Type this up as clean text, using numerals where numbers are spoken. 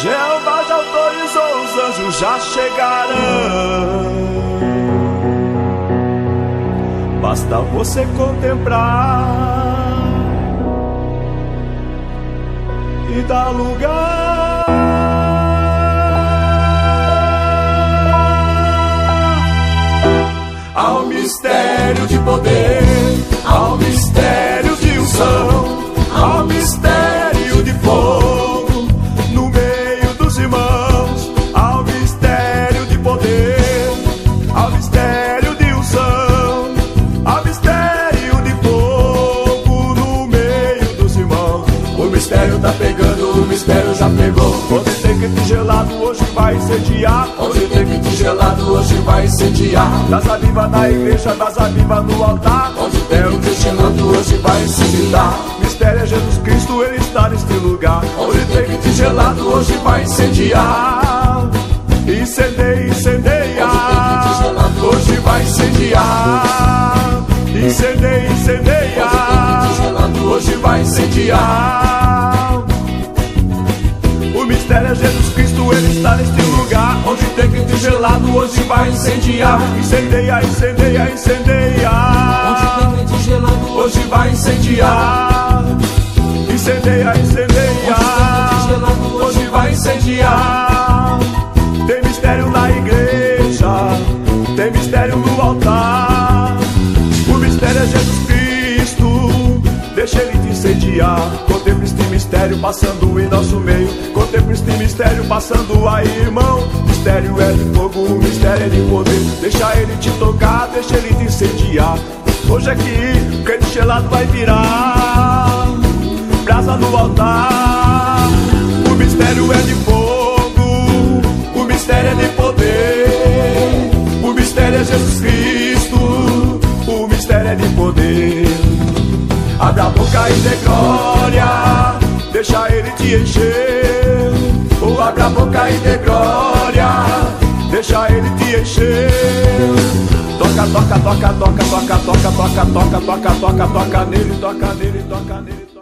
Jeová já autorizou, os anjos já chegarão. Basta você contemplar e dar lugar ao mistério de poder, ao mistério de unção, ao mistério de fogo no meio dos irmãos, ao mistério de poder, ao mistério de unção, ao mistério de fogo no meio dos irmãos. O mistério tá pegando, o mistério já pegou. Onde tem crente gelado hoje vai incendiar, onde tem crente gelado hoje vai incendiar. Brasa viva na igreja, brasa viva no altar, onde tem o crente gelado hoje vai incitar. Mistério é Jesus Cristo, Ele está neste lugar. Onde tem crente gelado hoje vai incendiar. Incendeia, incendeia, hoje vai incendiar. Incendeia, incendeia, hoje vai incendiar. O mistério é Jesus Cristo, Ele está neste lugar. Onde tem crente gelado hoje vai incendiar. Incendeia, incendeia, incendeia. Onde tem crente gelado hoje vai incendiar. Incendeia, incendeia, hoje vai incendiar. Tem mistério na igreja, tem mistério no altar. O mistério é Jesus Cristo, deixa Ele te incendiar. Contemple este mistério passando em nosso meio. Contemple este mistério passando aí, irmão. Mistério é de fogo, mistério é de poder. Deixa Ele te tocar, deixa Ele te incendiar. Hoje aqui, o crente gelado vai virar brasa no altar. O mistério é de fogo, o mistério é de poder. O mistério é Jesus Cristo, o mistério é de poder. Abra a boca e dê glória, deixa Ele te encher. Ou abra a boca e dê glória, deixa Ele te encher. Toca, toca, toca, toca, toca, toca, toca, toca, toca, toca, toca nele, toca nele, toca nele.